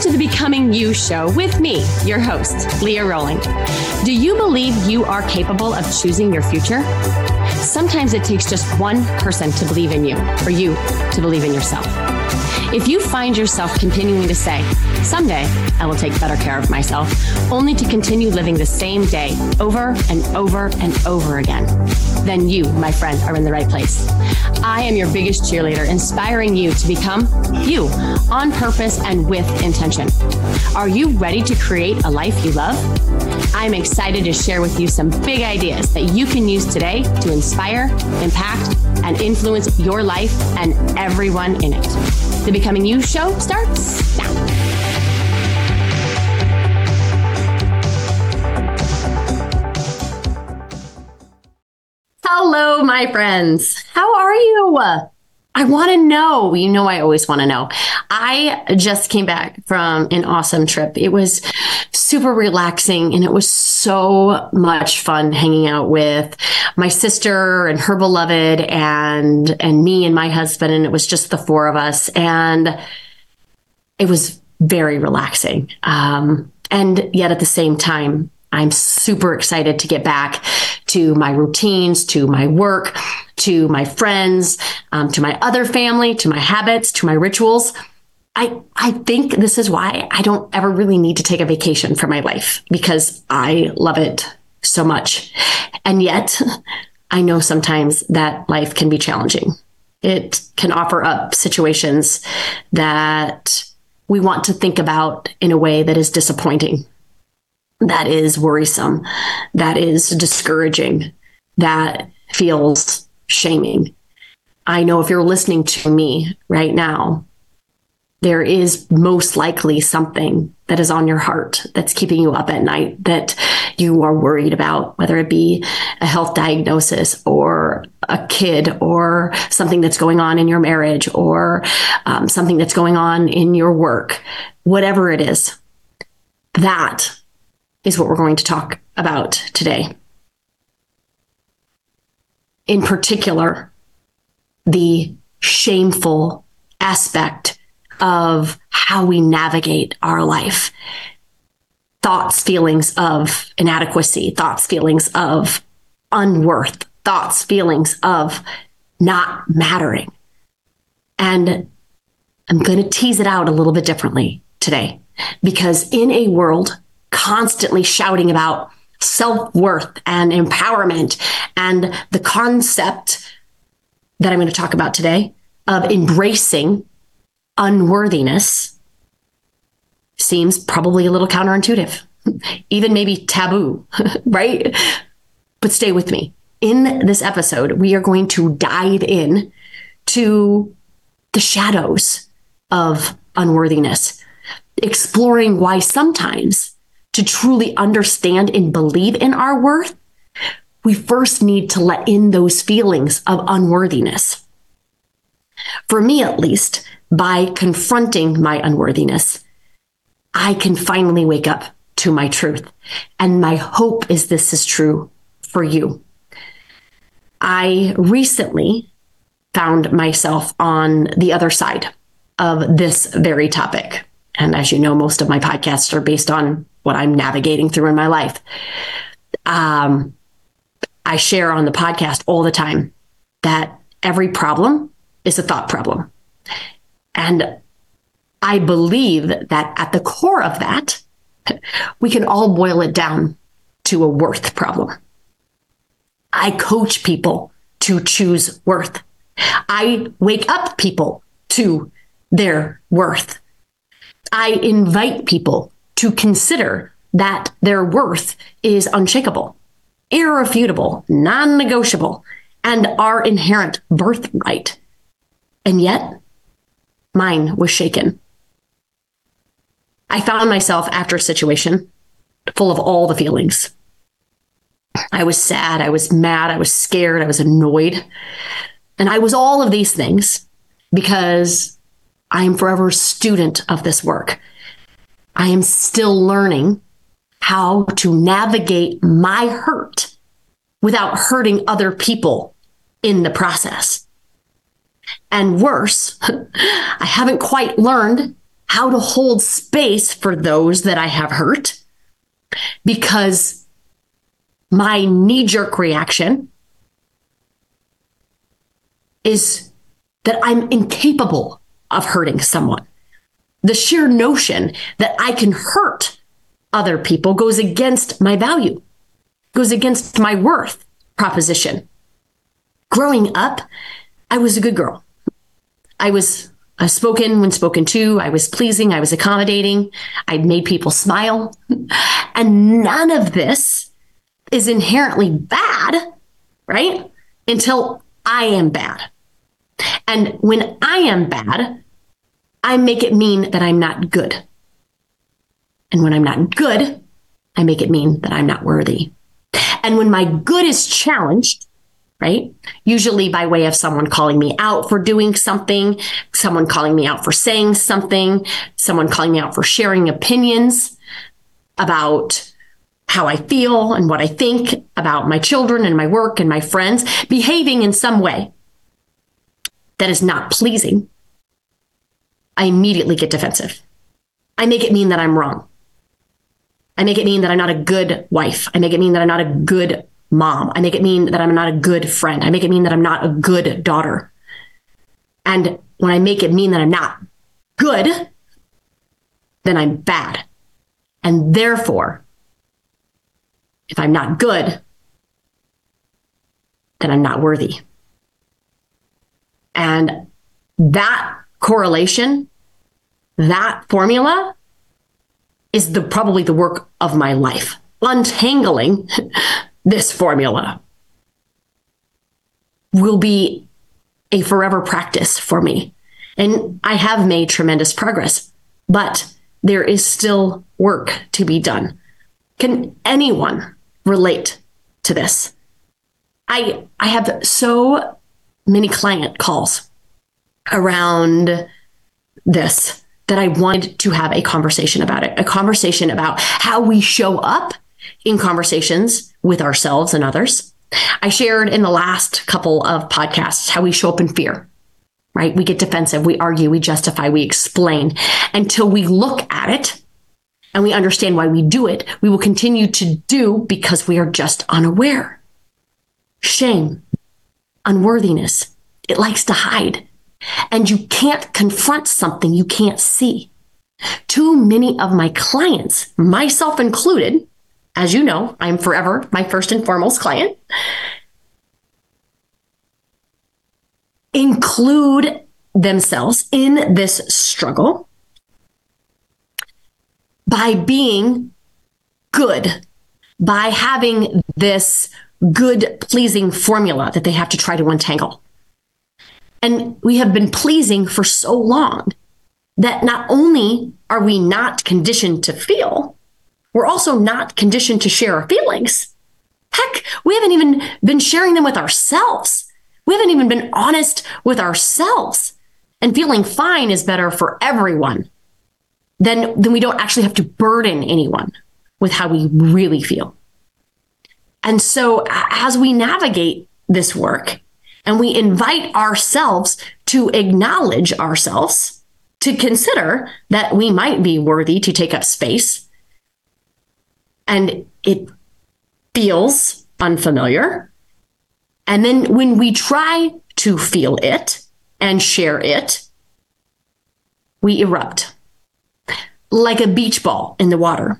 to the Becoming You show with me, your host, Leah Rowling. Do you believe you are capable of choosing your future? Sometimes it takes just one person to believe in you, or you to believe in yourself. If you find yourself continuing to say, someday I will take better care of myself, only to continue living the same day over and over and over again, then you, my friend, are in the right place. I am your biggest cheerleader, inspiring you to become you on purpose and with intention. Are you ready to create a life you love? I'm excited to share with you some big ideas that you can use today to inspire, impact, and influence your life and everyone in it. The Becoming You show starts now. Hello, my friends. How are you? I want to know. You know, I always want to know. I just came back from an awesome trip. It was super relaxing and it was so much fun hanging out with my sister and her beloved and me and my husband. And it was just the four of us. And it was very relaxing. And yet at the same time, I'm super excited to get back to my routines, to my work, to my friends, to my other family, to my habits, to my rituals. I think this is why I don't ever really need to take a vacation from my life, because I love it so much. And yet I know sometimes that life can be challenging. It can offer up situations that we want to think about in a way that is disappointing, that is worrisome, that is discouraging, that feels shaming. I know if you're listening to me right now, there is most likely something that is on your heart that's keeping you up at night, that you are worried about, whether it be a health diagnosis or a kid or something that's going on in your marriage or something that's going on in your work, whatever it is. That is what we're going to talk about today. In particular, the shameful aspect of how we navigate our life. Thoughts, feelings of inadequacy, thoughts, feelings of unworth, thoughts, feelings of not mattering. And I'm going to tease it out a little bit differently today, because in a world constantly shouting about self-worth and empowerment and the concept that I'm going to talk about today of embracing unworthiness seems probably a little counterintuitive, even maybe taboo, right? But stay with me. In this episode, we are going to dive in to the shadows of unworthiness, exploring why sometimes to truly understand and believe in our worth, we first need to let in those feelings of unworthiness. For me, at least, by confronting my unworthiness, I can finally wake up to my truth. And my hope is this is true for you. I recently found myself on the other side of this very topic. And as you know, most of my podcasts are based on what I'm navigating through in my life. I share on the podcast all the time that every problem is a thought problem. And I believe that at the core of that, we can all boil it down to a worth problem. I coach people to choose worth. I wake up people to their worth. I invite people to consider that their worth is unshakable, irrefutable, non-negotiable, and our inherent birthright. And yet, mine was shaken. I found myself after a situation full of all the feelings. I was sad, I was mad, I was scared, I was annoyed. And I was all of these things because I am forever a student of this work. I am still learning how to navigate my hurt without hurting other people in the process. And worse, I haven't quite learned how to hold space for those that I have hurt, because my knee-jerk reaction is that I'm incapable of hurting someone. The sheer notion that I can hurt other people goes against my value, goes against my worth proposition. Growing up, I was a good girl. I was spoken when spoken to. I was pleasing. I was accommodating. I made people smile. And none of this is inherently bad, right? Until I am bad. And when I am bad, I make it mean that I'm not good. And when I'm not good, I make it mean that I'm not worthy. And when my good is challenged, right? Usually by way of someone calling me out for doing something, someone calling me out for saying something, someone calling me out for sharing opinions about how I feel and what I think about my children and my work and my friends, behaving in some way that is not pleasing, I immediately get defensive. I make it mean that I'm wrong. I make it mean that I'm not a good wife. I make it mean that I'm not a good mom. I make it mean that I'm not a good friend. I make it mean that I'm not a good daughter. And when I make it mean that I'm not good, then I'm bad. And therefore, if I'm not good, then I'm not worthy. And that correlation, that formula is probably the work of my life. Untangling this formula will be a forever practice for me. And I have made tremendous progress, but there is still work to be done. Can anyone relate to this? I have so many client calls around this that I wanted to have a conversation about it, a conversation about how we show up in conversations with ourselves and others. I shared in the last couple of podcasts how we show up in fear, right? We get defensive, we argue, we justify, we explain. Until we look at it and we understand why we do it, we will continue to do because we are just unaware. Shame, unworthiness, it likes to hide. And you can't confront something you can't see. Too many of my clients, myself included, as you know, I'm forever my first and foremost client, include themselves in this struggle by being good, by having this good, pleasing formula that they have to try to untangle. And we have been pleasing for so long that not only are we not conditioned to feel, we're also not conditioned to share our feelings. Heck, we haven't even been sharing them with ourselves. We haven't even been honest with ourselves. And feeling fine is better for everyone. Then we don't actually have to burden anyone with how we really feel. And so as we navigate this work, and we invite ourselves to acknowledge ourselves, to consider that we might be worthy to take up space, and it feels unfamiliar. And then when we try to feel it and share it, we erupt like a beach ball in the water.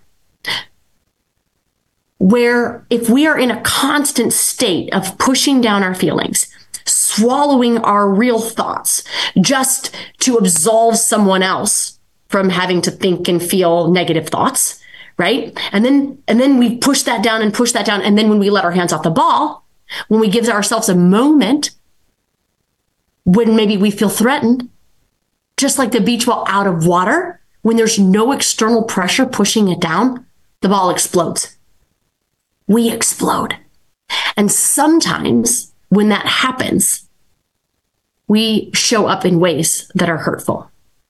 Where if we are in a constant state of pushing down our feelings, swallowing our real thoughts just to absolve someone else from having to think and feel negative thoughts, right? And then we push that down. And then when we let our hands off the ball, when we give ourselves a moment when maybe we feel threatened, just like the beach ball out of water, when there's no external pressure pushing it down, the ball explodes. We explode. And sometimes when that happens, we show up in ways that are hurtful.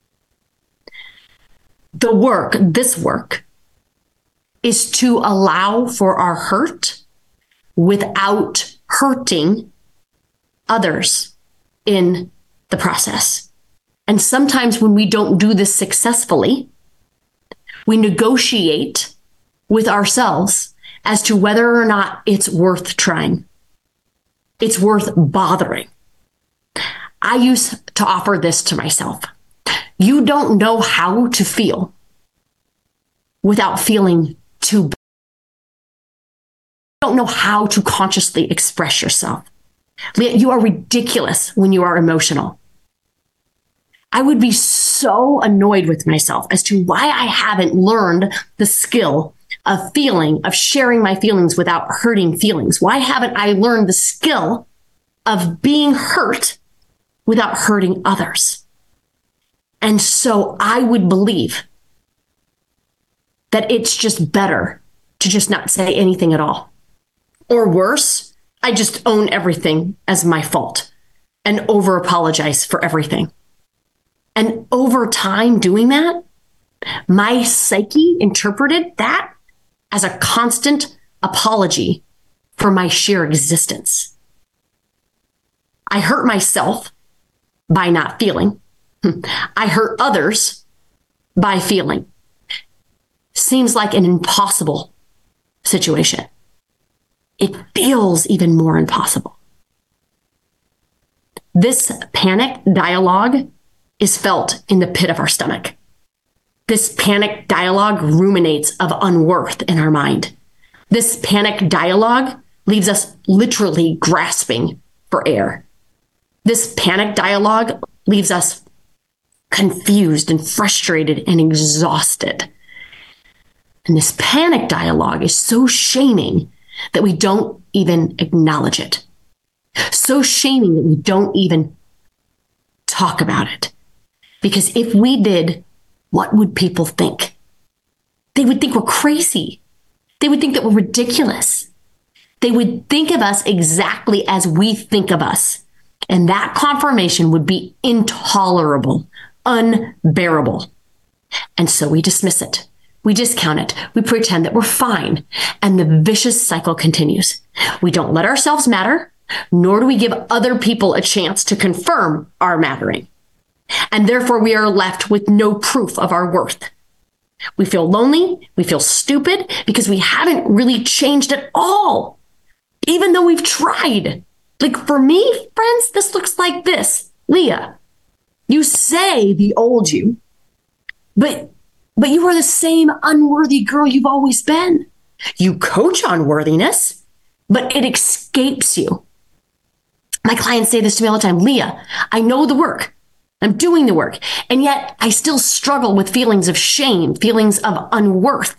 This work, is to allow for our hurt without hurting others in the process. And sometimes when we don't do this successfully, we negotiate with ourselves as to whether or not it's worth trying. It's worth bothering. I used to offer this to myself. You don't know how to feel without feeling too bad. You don't know how to consciously express yourself. You are ridiculous when you are emotional. I would be so annoyed with myself as to why I haven't learned the skill of feeling, of sharing my feelings without hurting feelings. Why haven't I learned the skill of being hurt without hurting others? And so I would believe that it's just better to just not say anything at all. Or worse, I just own everything as my fault and over apologize for everything. And over time doing that, my psyche interpreted that as a constant apology for my sheer existence. I hurt myself by not feeling. I hurt others by feeling. Seems like an impossible situation. It feels even more impossible. This panic dialogue is felt in the pit of our stomach. This panic dialogue ruminates of unworth in our mind. This panic dialogue leaves us literally grasping for air. This panic dialogue leaves us confused and frustrated and exhausted. And this panic dialogue is so shaming that we don't even acknowledge it. So shaming that we don't even talk about it. Because if we did, what would people think? They would think we're crazy. They would think that we're ridiculous. They would think of us exactly as we think of us. And that confirmation would be intolerable, unbearable. And so we dismiss it. We discount it. We pretend that we're fine. And the vicious cycle continues. We don't let ourselves matter, nor do we give other people a chance to confirm our mattering. And therefore, we are left with no proof of our worth. We feel lonely. We feel stupid because we haven't really changed at all, even though we've tried. Like for me, friends, this looks like this. Leah, you say the old you, but you are the same unworthy girl you've always been. You coach on worthiness, but it escapes you. My clients say this to me all the time. Leah, I know the work. I'm doing the work. And yet I still struggle with feelings of shame, feelings of unworth.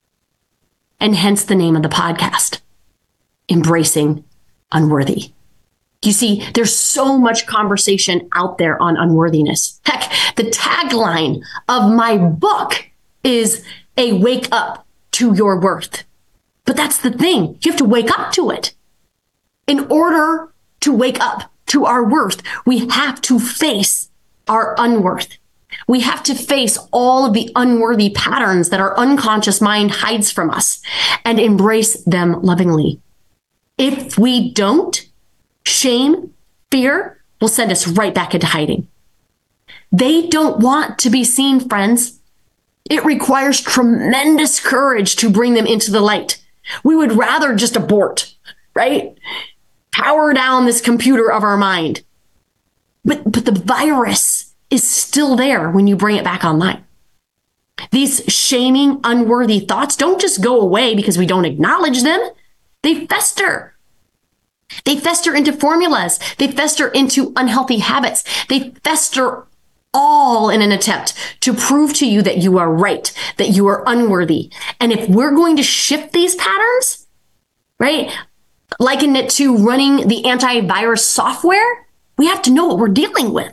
And hence the name of the podcast, Embracing Unworthy. You see, there's so much conversation out there on unworthiness. Heck, the tagline of my book is a wake up to your worth. But that's the thing. You have to wake up to it. In order to wake up to our worth, we have to face our unworth. We have to face all of the unworthy patterns that our unconscious mind hides from us and embrace them lovingly. If we don't, shame, fear will send us right back into hiding. They don't want to be seen, friends. It requires tremendous courage to bring them into the light. We would rather just abort, right? Power down this computer of our mind. But the virus is still there when you bring it back online. These shaming, unworthy thoughts don't just go away because we don't acknowledge them. They fester. They fester into formulas. They fester into unhealthy habits. They fester all in an attempt to prove to you that you are right, that you are unworthy. And if we're going to shift these patterns, right, liken it to running the antivirus software, we have to know what we're dealing with.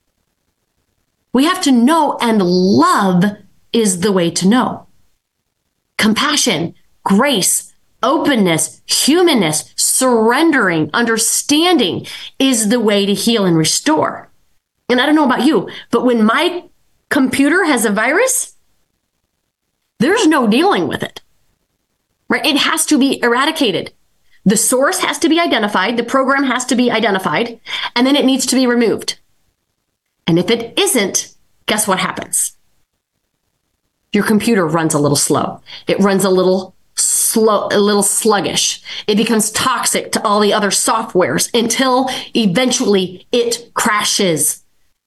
We have to know, and love is the way to know. Compassion, grace, openness, humanness, surrendering, understanding is the way to heal and restore. And I don't know about you, but when my computer has a virus, there's no dealing with it, right? It has to be eradicated. The source has to be identified. The program has to be identified, and then it needs to be removed. And if it isn't, guess what happens? Your computer runs a little slow. It runs a little sluggish. It becomes toxic to all the other softwares until eventually it crashes.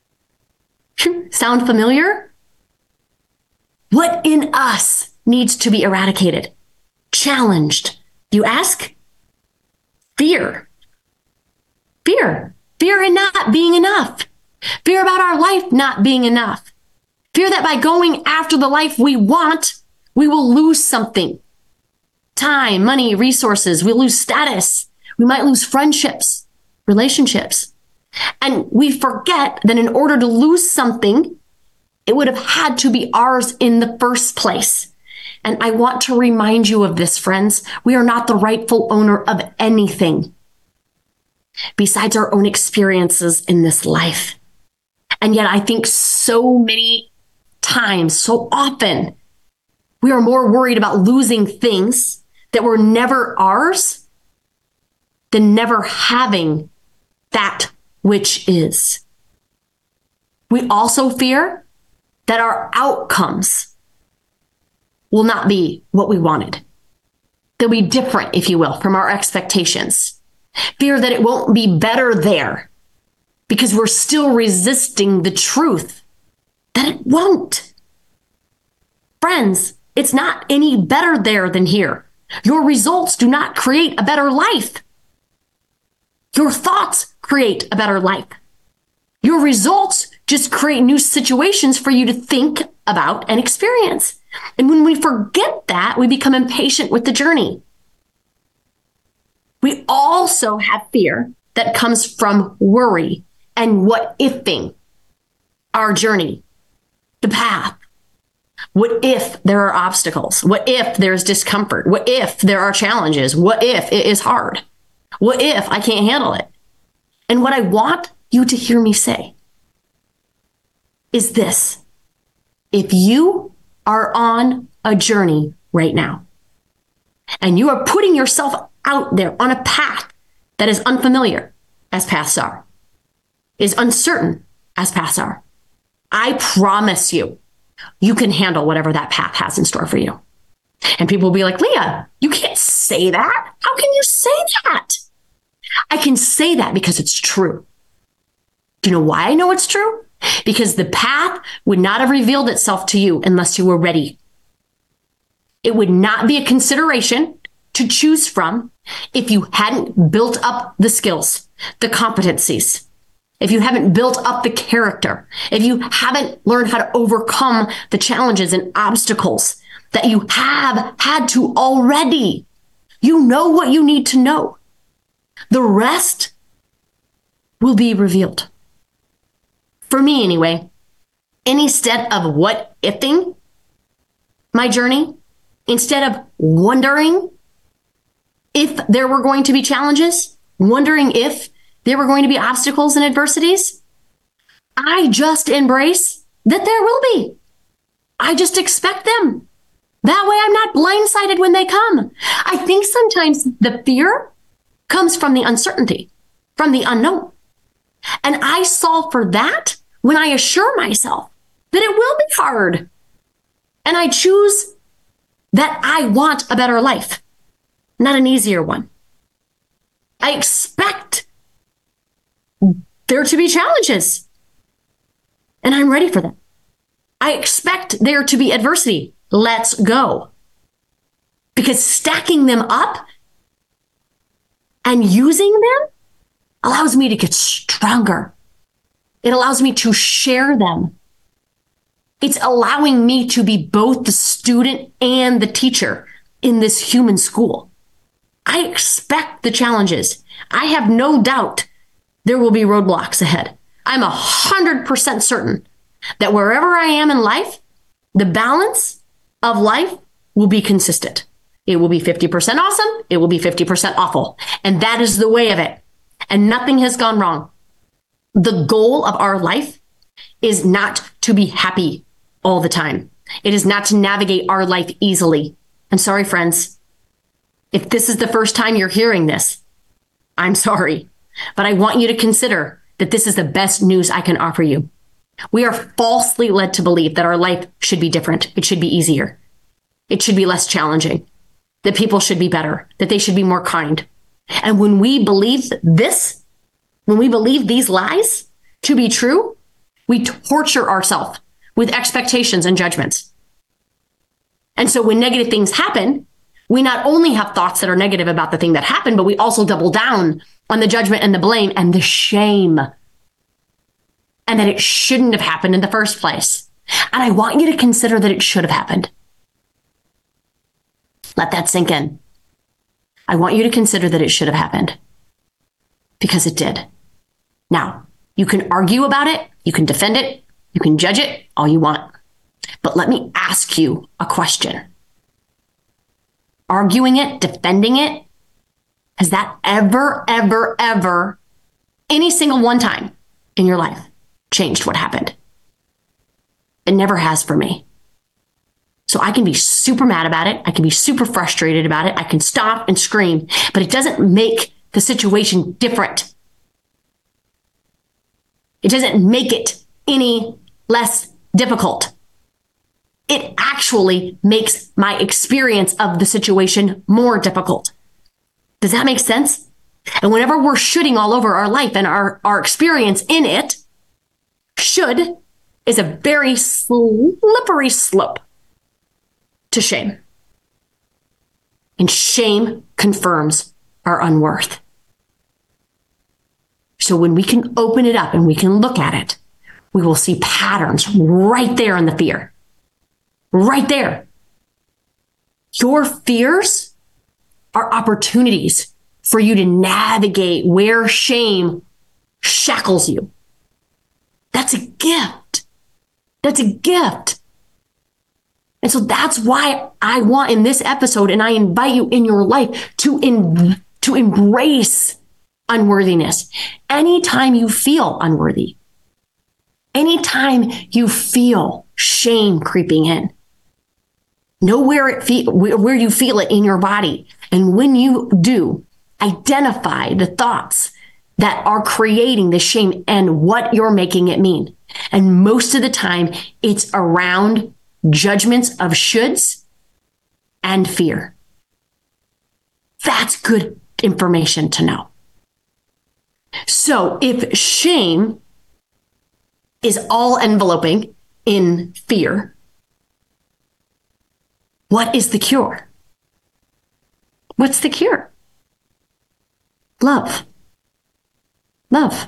Sound familiar? What in us needs to be eradicated, challenged? You ask? Fear. Fear. Fear in not being enough. Fear about our life not being enough. Fear that by going after the life we want, we will lose something. Time, money, resources. We'll lose status. We might lose friendships, relationships. And we forget that in order to lose something, it would have had to be ours in the first place. And I want to remind you of this, friends. We are not the rightful owner of anything besides our own experiences in this life. And yet I think so many times, so often, we are more worried about losing things that were never ours than never having that which is. We also fear that our outcomes will not be what we wanted. They'll be different, if you will, from our expectations. Fear that it won't be better there because we're still resisting the truth that it won't. Friends, it's not any better there than here. Your results do not create a better life. Your thoughts create a better life. Your results just create new situations for you to think about and experience. And when we forget that, we become impatient with the journey. We also have fear that comes from worry and what ifing our journey, the path. What if there are obstacles? What if there's discomfort? What if there are challenges? What if it is hard? What if I can't handle it? And what I want you to hear me say is this: if you are on a journey right now and you are putting yourself out there on a path that is unfamiliar, as paths are, is uncertain, as paths are, I promise you, you can handle whatever that path has in store for you. And people will be like, Leah, you can't say that. How can you say that? I can say that because it's true. Do you know why I know it's true? Because the path would not have revealed itself to you unless you were ready. It would not be a consideration to choose from if you hadn't built up the skills, the competencies, if you haven't built up the character, if you haven't learned how to overcome the challenges and obstacles that you have had to already. You know what you need to know. The rest will be revealed. For me, anyway, instead of what ifing my journey, instead of wondering if there were going to be challenges, wondering if there were going to be obstacles and adversities, I just embrace that there will be. I just expect them. That way I'm not blindsided when they come. I think sometimes the fear comes from the uncertainty, from the unknown. And I solve for that when I assure myself that it will be hard. And I choose that I want a better life, not an easier one. I expect there to be challenges, and I'm ready for them. I expect there to be adversity. Let's go. Because stacking them up and using them allows me to get stronger. It allows me to share them. It's allowing me to be both the student and the teacher in this human school. I expect the challenges. I have no doubt there will be roadblocks ahead. I'm 100% certain that wherever I am in life, the balance of life will be consistent. It will be 50% awesome. It will be 50% awful. And that is the way of it. And nothing has gone wrong. The goal of our life is not to be happy all the time. It is not to navigate our life easily. I'm sorry, friends. If this is the first time you're hearing this, I'm sorry. But I want you to consider that this is the best news I can offer you. We are falsely led to believe that our life should be different. It should be easier. It should be less challenging, that people should be better, that they should be more kind. And when we believe this, when we believe these lies to be true, we torture ourselves with expectations and judgments. And so when negative things happen, we not only have thoughts that are negative about the thing that happened, but we also double down on the judgment and the blame and the shame. And that it shouldn't have happened in the first place. And I want you to consider that it should have happened. Let that sink in. I want you to consider that it should have happened. Because it did. Now, you can argue about it, you can defend it, you can judge it all you want. But let me ask you a question. Arguing it, defending it, has that ever, any single one time in your life changed what happened? It never has for me. So I can be super mad about it. I can be super frustrated about it. I can stop and scream, but it doesn't make the situation different. It doesn't make it any less difficult. It actually makes my experience of the situation more difficult. Does that make sense? And whenever we're shooting all over our life and our experience in it, should is a very slippery slope to shame. And shame confirms our unworth. So when we can open it up and we can look at it, we will see patterns right there in the fear. Right there. Your fears are opportunities for you to navigate where shame shackles you. That's a gift. That's a gift. And so that's why I want in this episode, and I invite you in your life to embrace unworthiness. Anytime you feel unworthy, anytime you feel shame creeping in, know where you feel it in your body. And when you do, identify the thoughts that are creating the shame and what you're making it mean. And most of the time, it's around judgments of shoulds and fear. That's good information to know. So if shame is all enveloping in fear, what is the cure? What's the cure? Love. Love.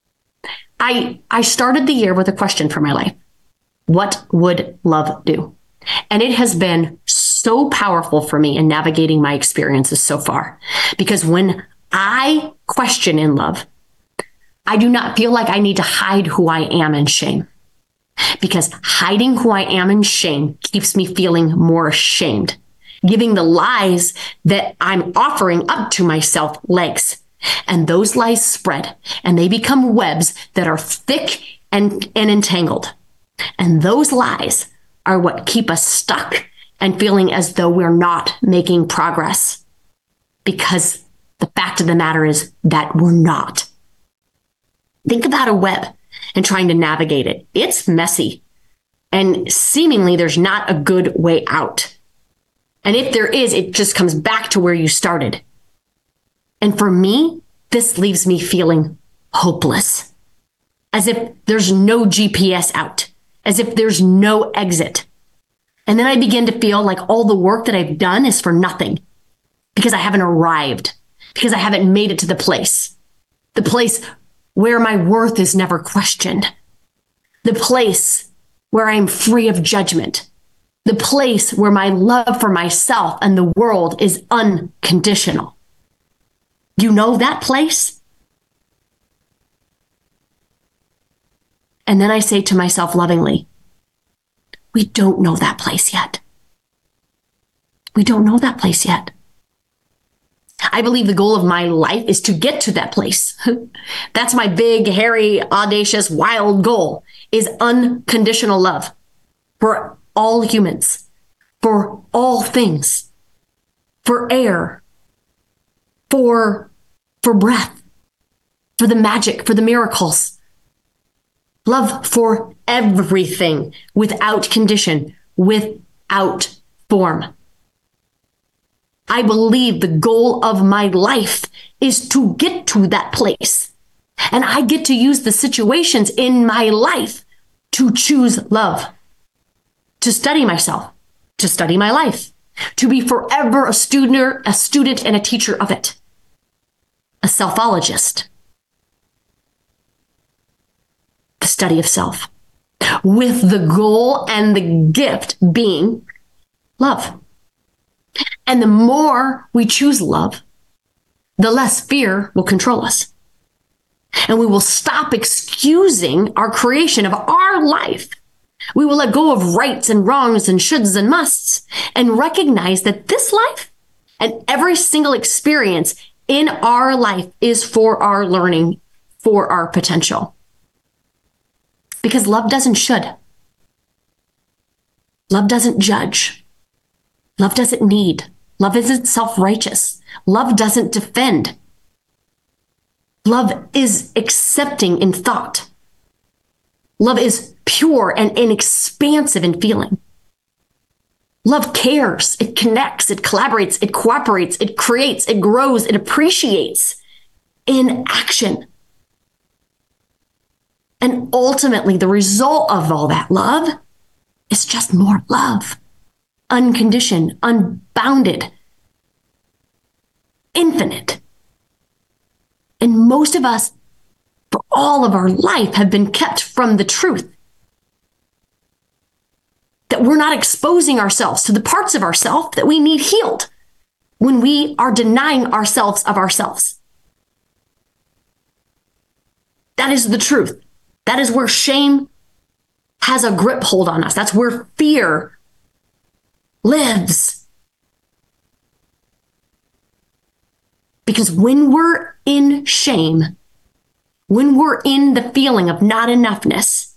I started the year with a question for my life. What would love do? And it has been so powerful for me in navigating my experiences so far. Because when I question in love, I do not feel like I need to hide who I am in shame. Because hiding who I am in shame keeps me feeling more ashamed, giving the lies that I'm offering up to myself legs. And those lies spread and they become webs that are thick and entangled. And those lies are what keep us stuck and feeling as though we're not making progress. Because the fact of the matter is that we're not. Think about a web and trying to navigate it. It's messy. And seemingly there's not a good way out. And if there is, it just comes back to where you started. And for me, this leaves me feeling hopeless. As if there's no GPS out. As if there's no exit. And then I begin to feel like all the work that I've done is for nothing. Because I haven't arrived. Because I haven't made it to the place. The place where my worth is never questioned. The place where I'm free of judgment. The place where my love for myself and the world is unconditional. You know that place? And then I say to myself lovingly, we don't know that place yet. We don't know that place yet. I believe the goal of my life is to get to that place. That's my big, hairy, audacious, wild goal, is unconditional love for all humans, for all things, for air, for breath, for the magic, for the miracles, Love for everything, without condition, without form. I believe the goal of my life is to get to that place. And I get to use the situations in my life to choose love, to study myself, to study my life, to be forever a student and a teacher of it, a selfologist, the study of self, with the goal and the gift being love. And the more we choose love, the less fear will control us. And we will stop excusing our creation of our life. We will let go of rights and wrongs and shoulds and musts and recognize that this life and every single experience in our life is for our learning, for our potential. Because love doesn't should. Love doesn't judge. Love doesn't need. Love isn't self-righteous. Love doesn't defend. Love is accepting in thought. Love is pure and inexpansive in feeling. Love cares. It connects. It collaborates. It cooperates. It creates. It grows. It appreciates in action. And ultimately, the result of all that love is just more love. Unconditioned, unbounded, infinite. And most of us, for all of our life, have been kept from the truth. That we're not exposing ourselves to the parts of ourselves that we need healed when we are denying ourselves of ourselves. That is the truth. That is where shame has a grip hold on us. That's where fear lives. Because when we're in shame, when we're in the feeling of not enoughness,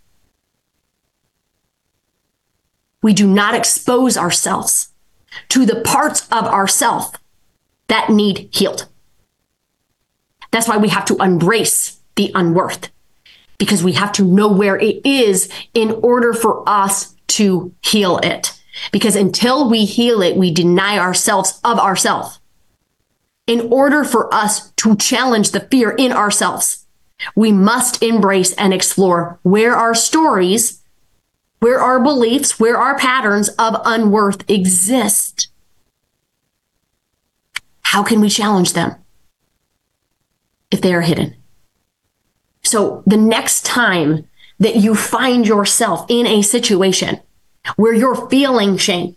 we do not expose ourselves to the parts of ourself that need healed. That's why we have to embrace the unworth, because we have to know where it is in order for us to heal it. Because until we heal it, we deny ourselves of ourselves. In order for us to challenge the fear in ourselves, we must embrace and explore where our stories, where our beliefs, where our patterns of unworth exist. How can we challenge them if they are hidden? So the next time that you find yourself in a situation where you're feeling shame,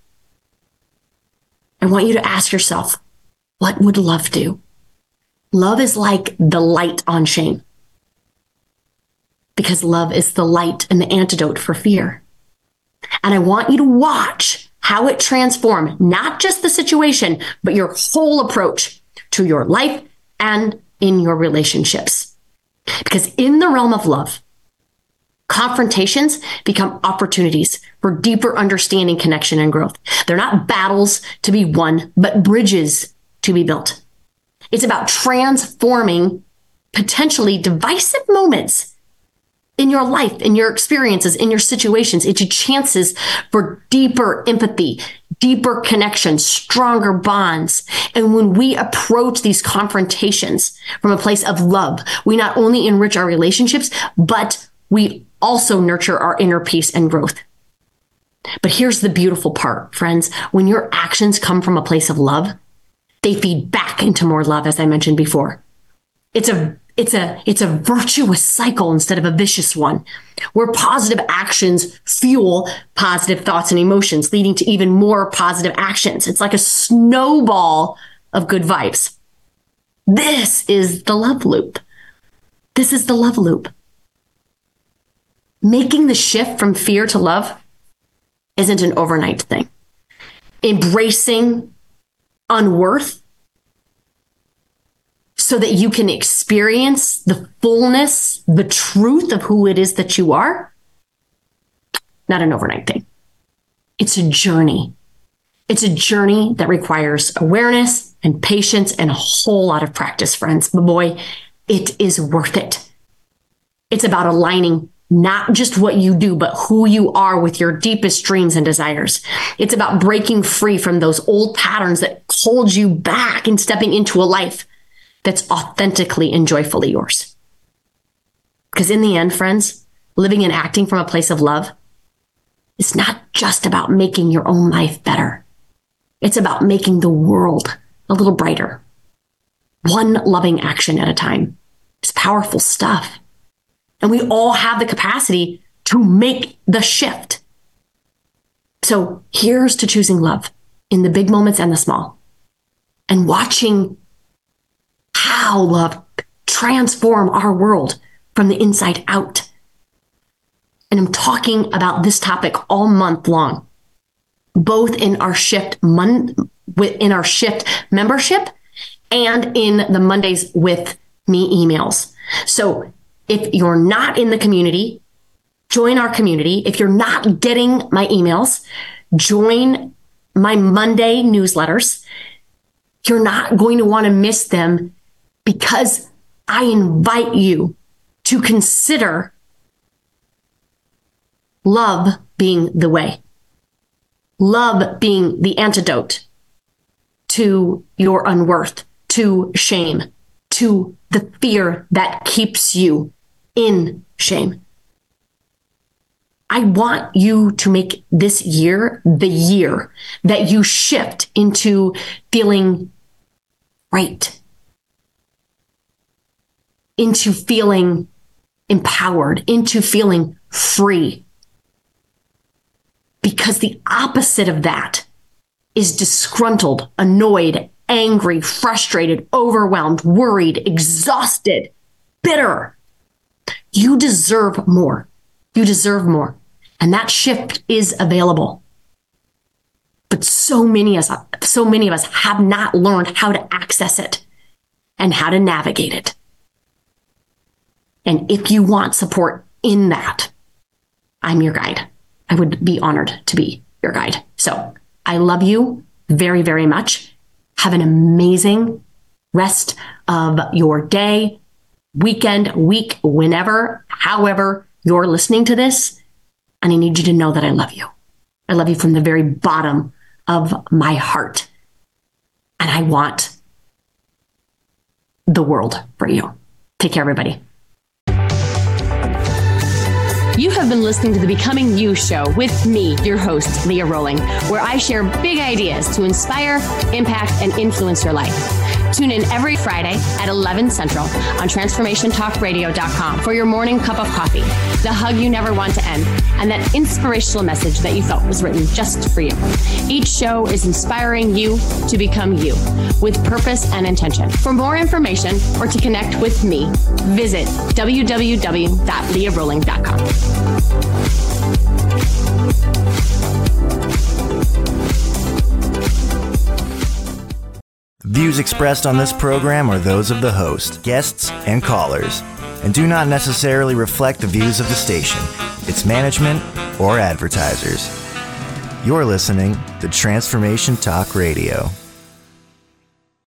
I want you to ask yourself, what would love do? Love is like the light on shame, because love is the light and the antidote for fear. And I want you to watch how it transforms not just the situation, but your whole approach to your life and in your relationships. Because in the realm of love, confrontations become opportunities for deeper understanding, connection, and growth. They're not battles to be won, but bridges to be built. It's about transforming potentially divisive moments in your life, in your experiences, in your situations, into chances for deeper empathy, deeper connection, stronger bonds. And when we approach these confrontations from a place of love, we not only enrich our relationships, but we also nurture our inner peace and growth. But here's the beautiful part, friends. When your actions come from a place of love, they feed back into more love, as I mentioned before. It's a virtuous cycle instead of a vicious one, where positive actions fuel positive thoughts and emotions, leading to even more positive actions. It's like a snowball of good vibes. This is the love loop. This is the love loop. Making the shift from fear to love isn't an overnight thing. Embracing unworth so that you can experience the fullness, the truth of who it is that you are, not an overnight thing. It's a journey. It's a journey that requires awareness and patience and a whole lot of practice, friends. But boy, it is worth it. It's about aligning not just what you do, but who you are with your deepest dreams and desires. It's about breaking free from those old patterns that hold you back and stepping into a life that's authentically and joyfully yours. Because in the end, friends, living and acting from a place of love is not just about making your own life better. It's about making the world a little brighter. One loving action at a time. It's powerful stuff. And we all have the capacity to make the shift. So here's to choosing love in the big moments and the small, and watching how love transform our world from the inside out. And I'm talking about this topic all month long, both in our shift membership and in the Mondays with Me emails. So if you're not in the community, join our community. If you're not getting my emails, join my Monday newsletters. You're not going to want to miss them, because I invite you to consider love being the way, love being the antidote to your unworth, to shame, to the fear that keeps you in shame. I want you to make this year the year that you shift into feeling right, into feeling empowered, into feeling free. Because the opposite of that is disgruntled, annoyed, angry, frustrated, overwhelmed, worried, exhausted, bitter. You deserve more. You deserve more. And that shift is available. But so many of us have not learned how to access it and how to navigate it. And if you want support in that, I'm your guide. I would be honored to be your guide. So I love you very, very much. Have an amazing rest of your day, weekend, week, whenever, however you're listening to this. And I need you to know that I love you. I love you from the very bottom of my heart. And I want the world for you. Take care, everybody. You have been listening to the Becoming You show with me, your host, Leah Rolling, where I share big ideas to inspire, impact, and influence your life. Tune in every Friday at 11 Central on TransformationTalkRadio.com for your morning cup of coffee, the hug you never want to end, and that inspirational message that you felt was written just for you. Each show is inspiring you to become you with purpose and intention. For more information or to connect with me, visit www.leahrolling.com. Views expressed on this program are those of the host, guests, and callers, and do not necessarily reflect the views of the station, its management, or advertisers. You're listening to Transformation Talk Radio.